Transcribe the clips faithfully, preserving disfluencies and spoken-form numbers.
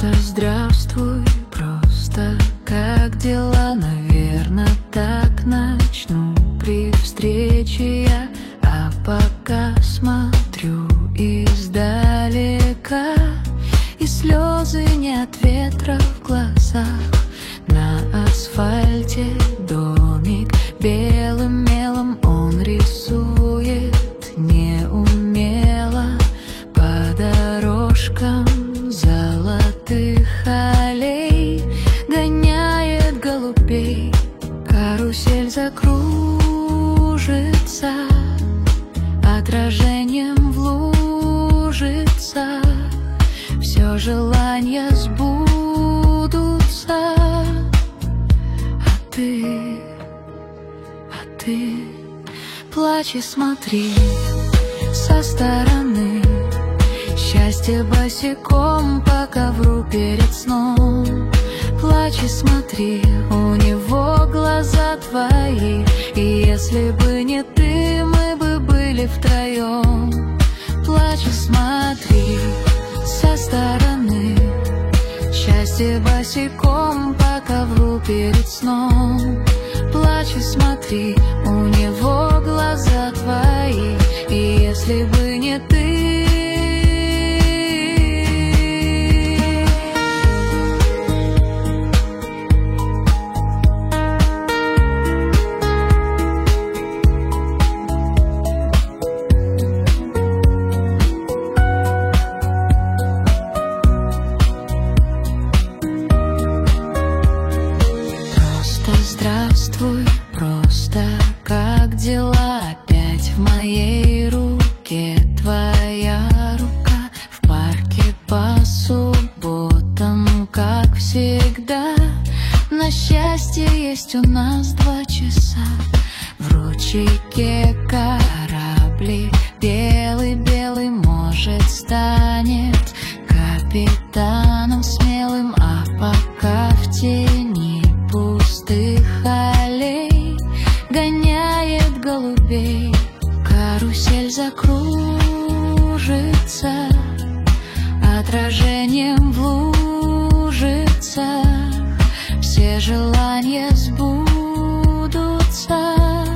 Просто здравствуй, просто как дела? Наверно, так начну при встрече я. А пока смотрю издалека, и слезы не от ветра в глазах. На асфальте домик белым мелом он рисует неумело по дорожкам золотых аллей. Гоняет голубей, карусель закружится, отражением в лужица. Все желания сбудутся, а ты, а ты плачь и смотри со стороны. Счастье босиком по ковру перед сном. Плачь и смотри, у него глаза твои. И если бы не ты, мы бы были втроем. Плачь и смотри со стороны. Счастье босиком по ковру перед сном. Плачь и смотри, у него глаза твои. И если бы не ты, здравствуй, просто как дела? Опять в моей руке твоя рука. В парке по субботам, как всегда. На счастье есть у нас два часа. В ручейке корабли белый-белый, может, станет капитаном смелым. А пока в тени пустых аллей гоняет голубей, карусель закружится, отражением в лужицах. Все желания сбудутся,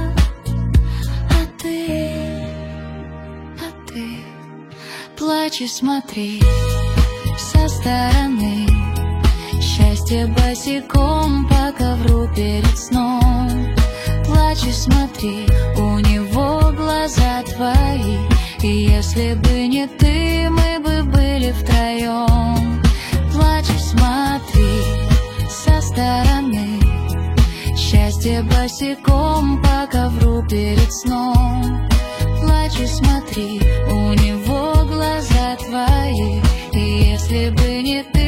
а ты, а ты плачь и смотри со стороны. Счастье босиком по ковру перед сном. Плачь и смотри, у него глаза твои. И если бы не ты, мы бы были втроем. Плачь и смотри со стороны. Счастье босиком по ковру перед сном. Плачь и смотри, у него глаза твои. И если бы не ты,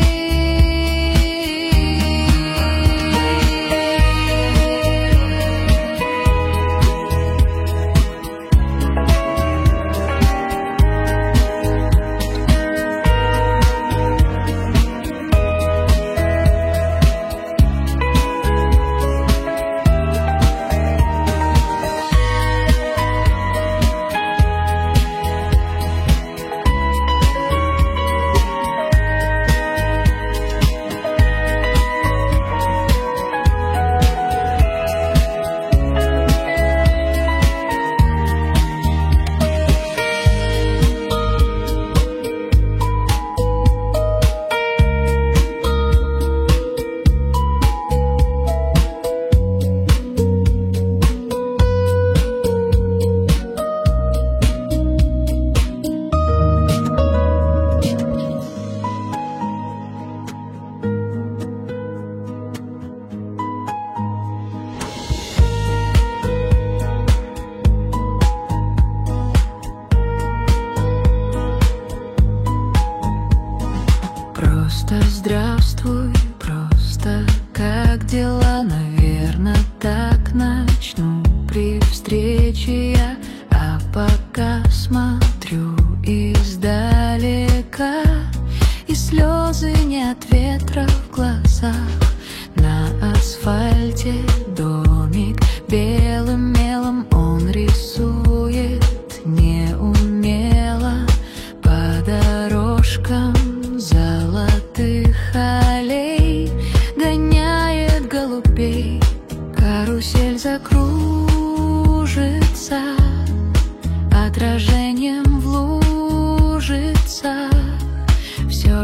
просто здравствуй, просто как дела? Наверно, так начну при встрече я. А пока смотрю издалека, и слезы не от ветра в глазах. На асфальте домик белым мелом он рисует неумело по дорожкам золотых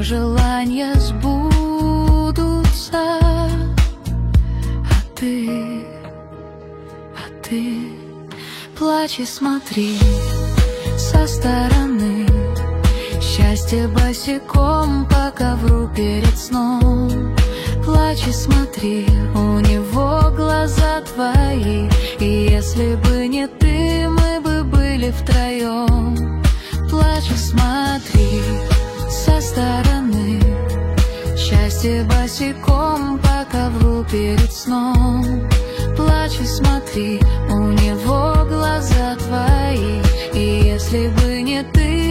желания сбудутся. А ты, а ты плачь и смотри со стороны. Счастье босиком по ковру перед сном. Плачь и смотри, у него глаза твои. И если бы не ты, мы бы были втроем. Плачь и смотри со стороны. Счастье босиком по ковру перед сном. Плачь и смотри, у него глаза твои. И если бы не ты,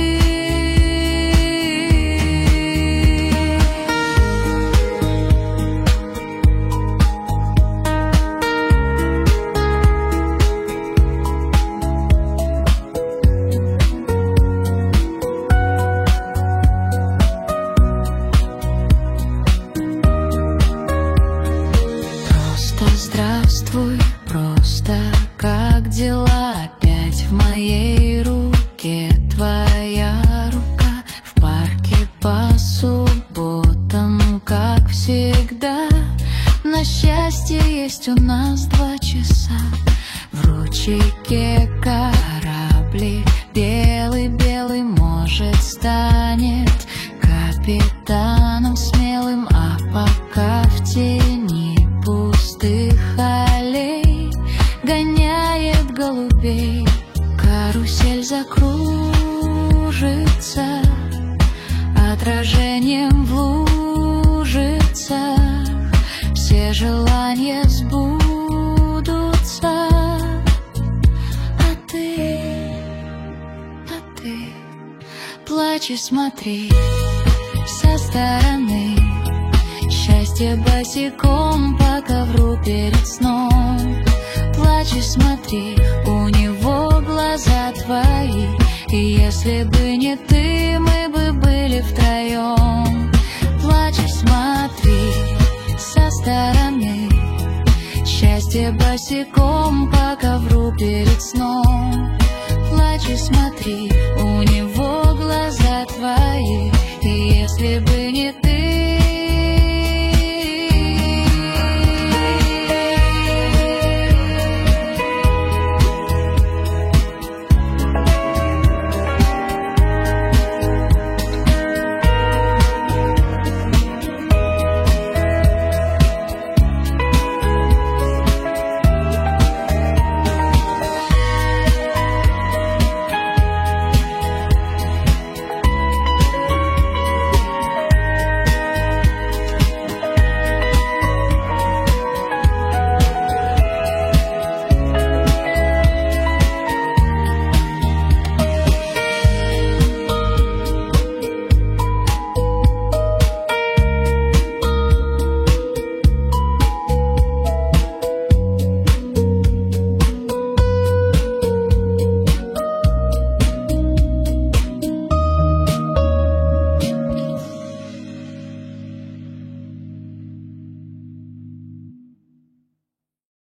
здравствуй, просто как дела? Опять в моей руке твоя рука. В парке по субботам, как всегда. На счастье есть у нас два часа. В ручейке кораблик белый-белый, может, станет капитаном смелым. А пока в тени пустых аллей гоняет голубей, карусель закружится отражением в лужицах. Все желания сбудутся. А ты, а ты плачь и смотри со стороны. Счастье босиком по ковру перед сном. Плачь и смотри, у него глаза твои. И если бы не ты, мы бы были втроем. Плачь и смотри со стороны. Счастье босиком по ковру перед сном. Плачь и смотри,